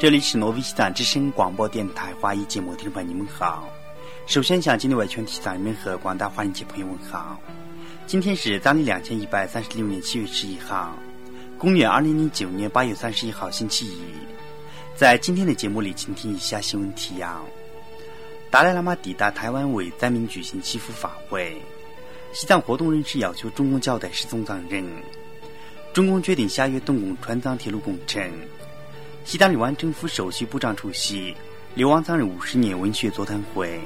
这里是挪威西藏之声广播电台华语节目，听众朋友你们好。首先向今天为全体西藏人民和广大华人界朋友问好。今天是藏历2136年7月11号，公元2009年8月31号星期一。在今天的节目里，请听以下新闻提要：达赖喇嘛抵达台湾为灾民举行祈福法会，西藏活动人士要求中共交代失踪藏人，中共决定下月动工川藏铁路工程，西藏流亡政府首席部长出席流亡藏人50年文学座谈会。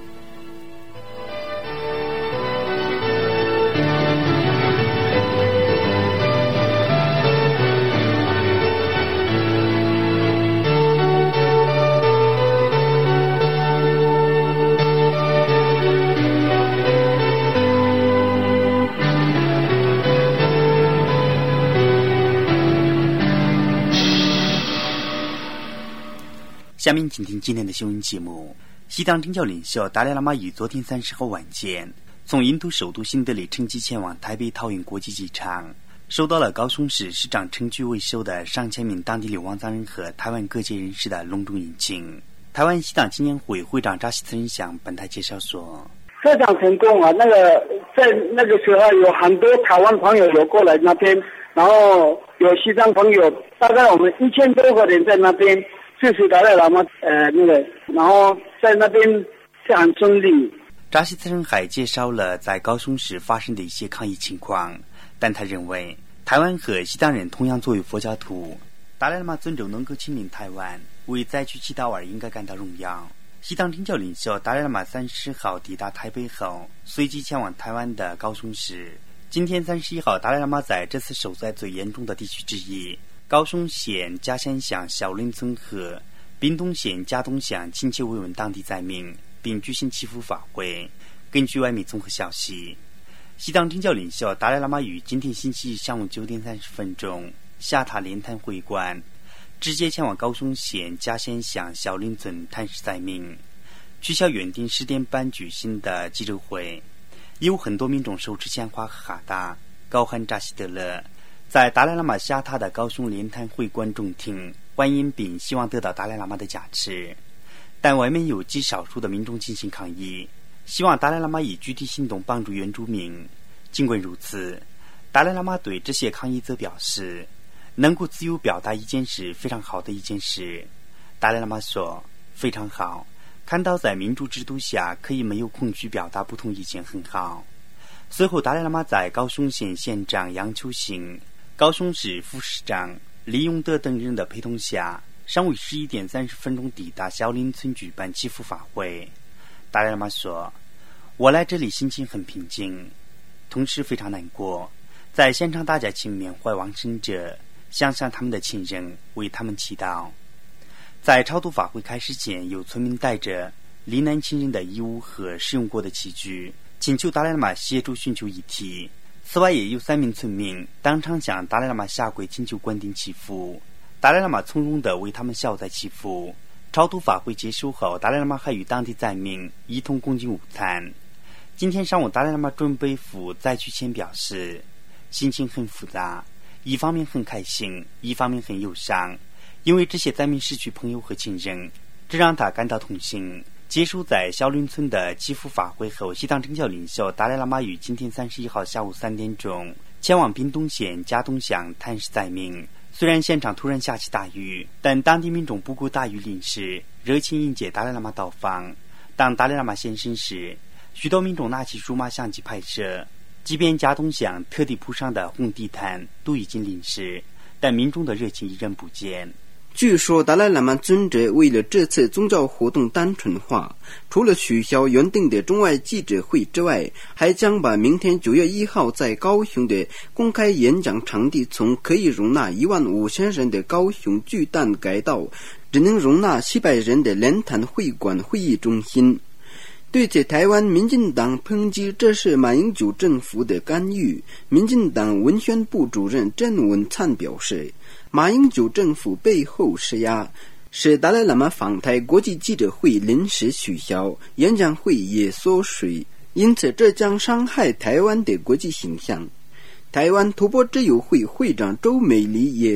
下面请听今天的新闻节目。西藏政教领袖达赖喇嘛于昨天30号晚间从印度首都新德里乘机前往台北桃园国际机场，受到了高雄市市长陈菊为首的上千名当地流亡藏人和台湾各界人士的隆重迎请。台湾西藏青年会会长扎西茨仁向本台介绍说， 非常成功啊！在那个时候有很多台湾朋友有过来那边，然后有西藏朋友，大概我们1000多个人在那边支持达赖喇嘛，然后在那边是很顺利。 扎西茨仁还介绍了在高雄市发生的一些抗议情况，但他认为台湾和西藏人同样作为佛教徒，达赖喇嘛尊重能够亲临台湾，为灾区祈祷而应该感到荣耀。西藏政教领袖达赖喇嘛30号抵达台北后，随即前往台湾的高雄市。今天31号，达赖喇嘛在这次受灾最严重的地区之一高雄县嘉山乡小林村和屏东县嘉东乡亲切慰问当地灾民，并举行祈福法会。根据外媒综合消息，西藏政教领袖达赖喇嘛于今天星期一上午9点30分钟下榻莲潭会馆，直接前往高雄县嘉山乡小林村探视灾民，取消原定10点半举行的记者会。有很多民众手持鲜花和哈达，高喊扎西德勒，在达赖喇嘛下榻的高雄莲潭会馆中庭欢迎并希望得到达赖喇嘛的加持，但外面有极少数的民众进行抗议，希望达赖喇嘛以具体行动帮助原住民。尽管如此，达赖喇嘛对这些抗议则表示，能够自由表达意见是非常好的一件事。达赖喇嘛说，非常好，看到在民主制度下可以没有恐惧表达不同意见很好。随后达赖喇嘛在高雄县县长杨秋兴、高雄市副市长李永德等人的陪同下，上午11点30分钟抵达小林村举办祈福法会。达赖喇嘛说，我来这里心情很平静，同时非常难过，在现场大家请缅怀往生者，想想他们的亲人，为他们祈祷。在超度法会开始前，有村民带着罹难亲人的衣物和使用过的器具，请求达赖喇嘛协助寻求遗体。此外，也有3名村民当场向达赖喇嘛下跪请求关停祈福，达赖喇嘛从容地为他们消灾祈福。超度法会结束后，达赖喇嘛还与当地灾民一同共进午餐。今天上午，达赖喇嘛准备赴灾区前表示，心情很复杂，一方面很开心，一方面很忧伤，因为这些灾民失去朋友和亲人，这让他感到痛心。结束在小林村的祈福法会后，西藏政教领袖达赖喇嘛于今天31号下午3点钟前往屏东县嘉东乡探视灾民。虽然现场突然下起大雨，但当地民众不顾大雨淋湿，热情迎接达赖喇嘛到访。当达赖喇嘛现身时，许多民众拿起数码相机拍摄，即便嘉东乡特地铺上的红地毯都已经淋湿，但民众的热情依然不减。 据说达赖喇嘛尊者为了这次宗教活动单纯化，除了取消原定的中外记者会之外，还将把明天9月1号在高雄的公开演讲场地从可以容纳15000人的高雄巨蛋改到只能容纳700人的莲潭会馆会议中心。对此，台湾民进党抨击这是马英九政府的干预。民进党文宣部主任郑文灿表示，马英九政府背后施压，使达赖喇嘛访台国际记者会临时取消，演讲会也缩水，因此这将伤害台湾的国际形象。台湾突破之友会会长周美丽也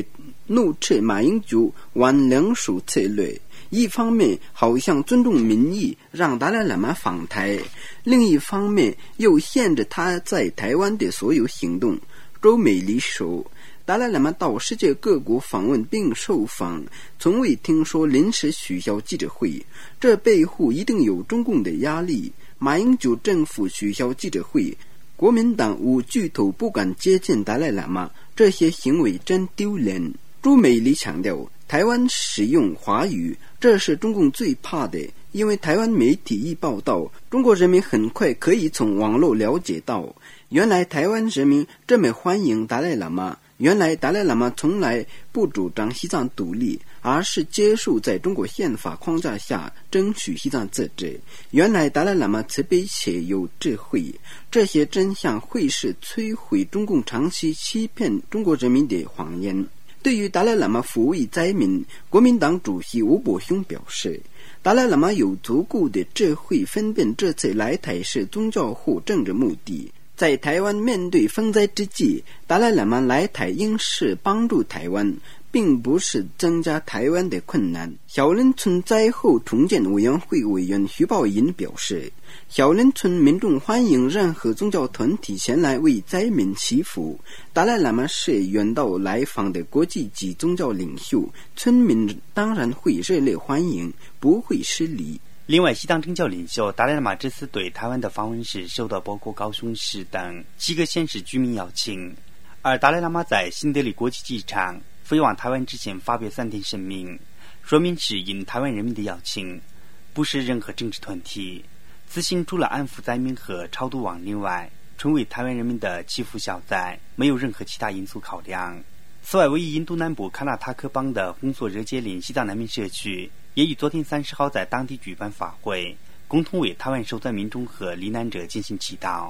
怒斥马英九玩两手策略，一方面好像尊重民意让达赖喇嘛访台，另一方面又限制他在台湾的所有行动。周美丽说，达赖喇嘛到世界各国访问并受访，从未听说临时取消记者会，这背后一定有中共的压力。马英九政府取消记者会，国民党五巨头不敢接近达赖喇嘛，这些行为真丢人。朱美丽强调，台湾使用华语，这是中共最怕的，因为台湾媒体一报道，中国人民很快可以从网络了解到，原来台湾人民这么欢迎达赖喇嘛，原来达赖喇嘛从来不主张西藏独立，而是接受在中国宪法框架下争取西藏自治，原来达赖喇嘛慈悲且有智慧，这些真相会是摧毁中共长期欺骗中国人民的谎言。对于达赖喇嘛抚慰灾民，国民党主席吴伯雄表示，达赖喇嘛有足够的智慧分辨这次来台是宗教或政治目的。在台湾面对风灾之际，达赖喇嘛来台应是帮助台湾，并不是增加台湾的困难。小林村灾后重建委员会委员徐宝银表示，小林村民众欢迎任何宗教团体前来为灾民祈福，达赖喇嘛是远道来访的国际级宗教领袖，村民当然会热烈欢迎，不会失礼。 另外，西藏政教领袖达赖喇嘛这次对台湾的访问时，受到包括高雄市等7个县市居民邀请，而达赖喇嘛在新德里国际机场飞往台湾之前发表3点声明，说明是应台湾人民的邀请，不是任何政治团体。此行除了安抚灾民和超度亡灵外，纯为台湾人民的祈福消灾，没有任何其他因素考量。此外，位于印度南部喀纳塔克邦的红索热杰林西藏难民社区也于昨天30号在当地举办法会，共同为台湾受灾民众和罹难者进行祈祷。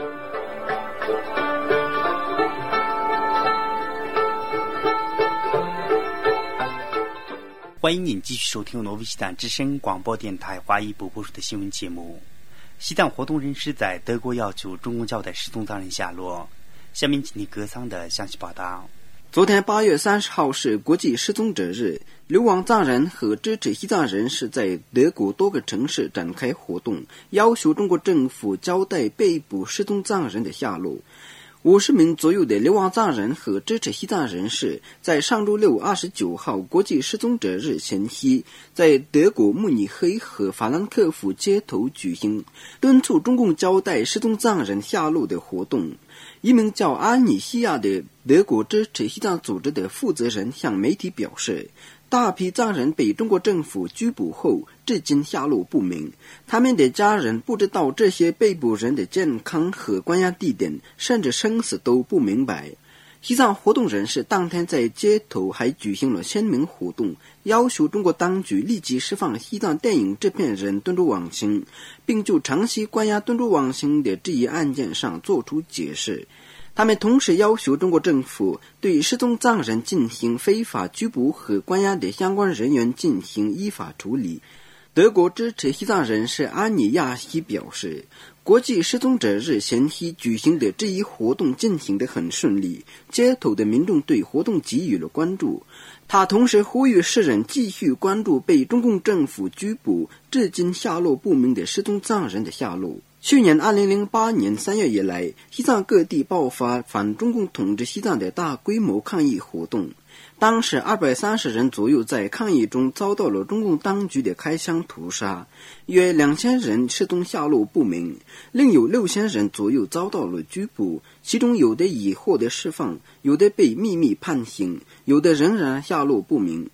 欢迎您继续收听挪威西藏之声广播电台华裔部播出的新闻节目。西藏活动人士在德国要求中共交代失踪藏人下落。下面请听歌桑的详细报道。 昨天8月30号是国际失踪者日，流亡藏人和支持西藏人士在德国多个城市展开活动，要求中国政府交代被捕失踪藏人的下落。50名左右的流亡藏人和支持西藏人士在上周六29号国际失踪者日前夕，在德国慕尼黑和法兰克福街头举行敦促中共交代失踪藏人下落的活动。一名叫阿尼西亚的德国支持西藏组织的负责人向媒体表示，大批藏人被中国政府拘捕后至今下落不明，他们的家人不知道这些被捕人的健康和关押地点，甚至生死都不明白。西藏活动人士当天在街头还举行了签名活动，要求中国当局立即释放西藏电影制片人敦珠网星，并就长期关押敦珠网星的这一案件上做出解释。他们同时要求中国政府对失踪藏人进行非法拘捕和关押的相关人员进行依法处理。德国支持西藏人士阿尼亚西表示，国际失踪者日前夕举行的这一活动进行得很顺利，街头的民众对活动给予了关注。他同时呼吁世人继续关注被中共政府拘捕至今下落不明的失踪藏人的下落。去年2008年3月以来，西藏各地爆发反中共统治西藏的大规模抗议活动，当时230人左右在抗议中遭到了中共当局的开枪屠杀，约2000人失踪下落不明，另有6000人左右遭到了拘捕，其中有的已获得释放，有的被秘密判刑，有的仍然下落不明。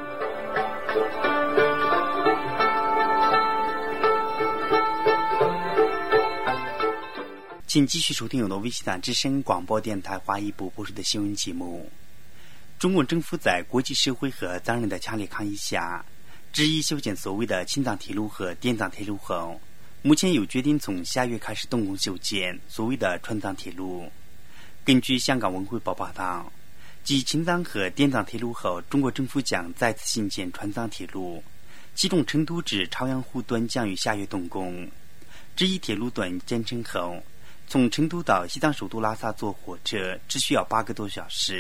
请继续收听由挪威西藏之声广播电台华裔部播出的新闻节目。中国政府在国际社会和藏人的强烈抗议下，执意修建所谓的青藏铁路和滇藏铁路后，目前又决定从下月开始动工修建所谓的川藏铁路。根据香港文汇报报道，继青藏和滇藏铁路后，中国政府将再次新建川藏铁路，其中成都至朝阳湖段将于下月动工。这一铁路段建成后，从成都到西藏首都拉萨坐火车只需要8个多小时。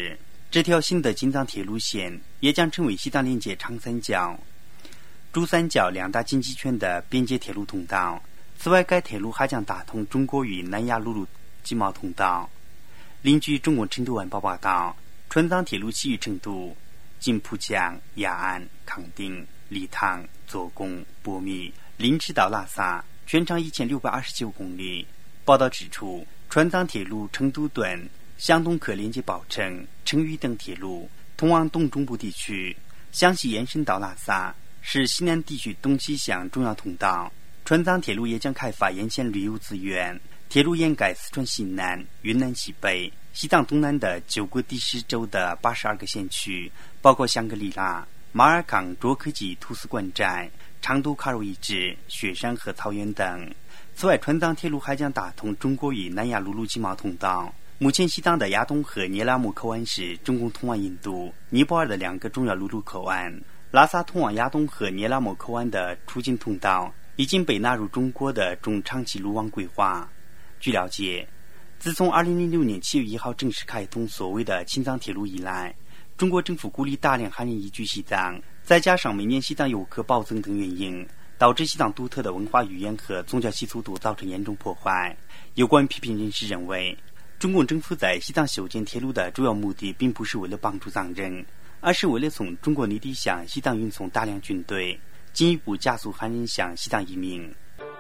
这条新的京藏铁路线也将成为西藏连接长三角、珠三角两大经济圈的边界铁路通道。此外，该铁路还将打通中国与南亚陆路经贸通道。邻据中国成都晚报报道，川藏铁路西域成都、经浦江、雅安、康定、理塘、左贡、波密、林芝到拉萨，全长1629公里。报道指出，川藏铁路成都段向东可连接宝城、成渝等铁路，通往东中部地区，向西延伸到拉萨，是西南地区东西向重要通道。川藏铁路也将开发沿线旅游资源，铁路掩盖四川西南、云南西北、西藏东南的9个地市州的82个县区，包括香格里拉、马尔康卓克基图斯馆寨、长都卡若遗址、雪山和草原等。此外，川藏铁路还将打通中国与南亚陆路经贸通道。目前，西藏的亚东和聂拉木口岸是中共通往印度、尼泊尔的2个重要陆路口岸。拉萨通往亚东和聂拉木口岸的出境通道已经被纳入中国的中长期路网规划。据了解，自从2006年7月1号正式开通所谓的青藏铁路以来，中国政府鼓励大量汉人移居西藏，再加上每年西藏游客暴增等原因，导致西藏独特的文化语言和宗教习俗都造成严重破坏。有关批评人士认为，中共政府在西藏修建铁路的主要目的并不是为了帮助藏人，而是为了从中国内地向西藏运送大量军队，进一步加速汉人向西藏移民。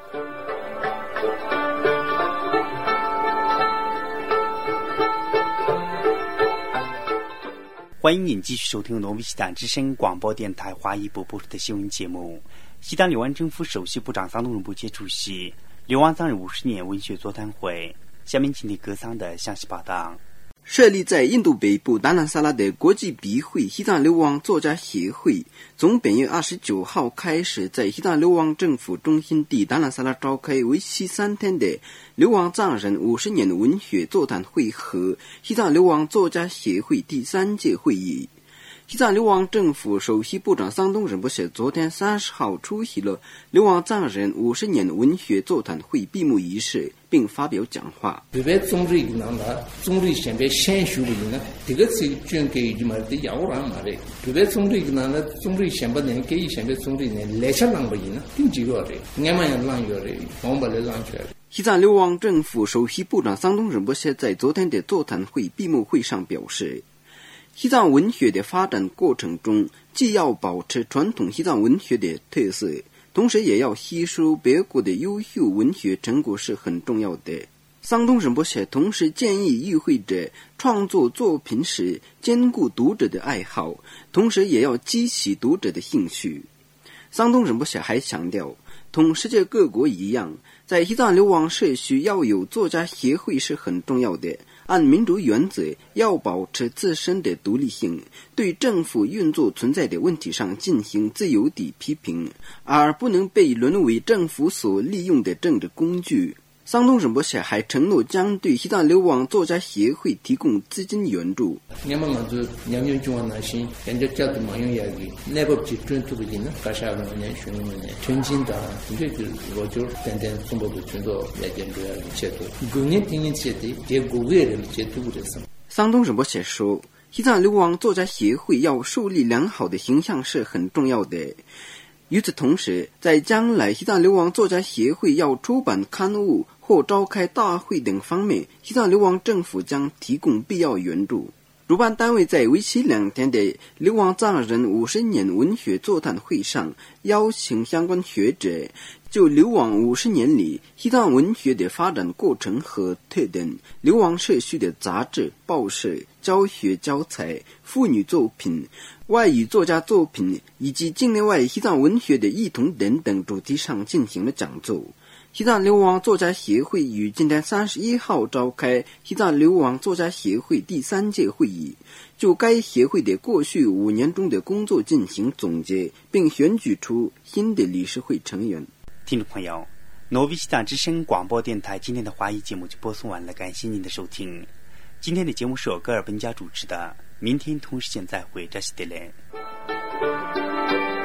欢迎您继续收听挪威西藏之声广播电台华语播出的新闻节目。西藏流亡政府首席部长桑东仁波切出席流亡藏人50年文学座谈会。下面请听歌桑的详细报道。 设立在印度北部达兰萨拉的国际笔会西藏流亡作家协会，从本月29号开始在西藏流亡政府中心地达兰萨拉召开为期3天的流亡藏人50年文学座谈会和西藏流亡作家协会第3届会议。西藏流亡政府首席部长桑东仁波切昨天30号出席了流亡藏人50年文学座谈会闭幕仪式，并发表讲话。 这边总理呢，总理现在先修的呢，这个是捐给你们的要让嘛的。这边总理呢，总理先把人给现在总理呢，来下让不赢呢，定几个的，俺们要让要的，我们把它让出来。 西藏流亡政府首席部长桑东仁波切在昨天的座谈会闭幕会上表示，西藏文学的发展过程中，既要保持传统西藏文学的特色，同时也要吸收别国的优秀文学成果是很重要的。桑东仁波切同时建议与会者创作作品时兼顾读者的爱好，同时也要激起读者的兴趣。桑东仁波切还强调，同世界各国一样，在西藏流亡社区要有作家协会是很重要的。按民主原则，要保持自身的独立性，对政府运作存在的问题上进行自由的批评，而不能被沦为政府所利用的政治工具。桑东仁波切还承诺将对西藏流亡作家协会提供资金援助。 俺们就两年中那些人家家的忙用压力，那个集中土地呢，干啥个年学我们呢，全金的，这就我就等等中国的军队来建筑啊，接头，过年今年接的，结果为了接土的什么。 桑东仁波切说，西藏流亡作家协会要树立良好的形象是很重要的。与此同时，在将来西藏流亡作家协会要出版刊物或召开大会等方面，西藏流亡政府将提供必要援助。主办单位在为期2天的流亡藏人50年文学座谈会上，邀请相关学者就流亡50年里西藏文学的发展过程和特点、流亡社区的杂志、报社、教学教材、妇女作品、外语作家作品以及境内外西藏文学的异同等等主题上进行了讲座。西藏流亡作家协会于今天31号召开西藏流亡作家协会第3届会议，就该协会的过去5年中的工作进行总结，并选举出新的理事会成员。 听众朋友，挪威西藏之声广播电台今天的华语节目就播送完了，感谢您的收听。今天的节目是由格尔本家主持的，明天同时间再会，这是德雷。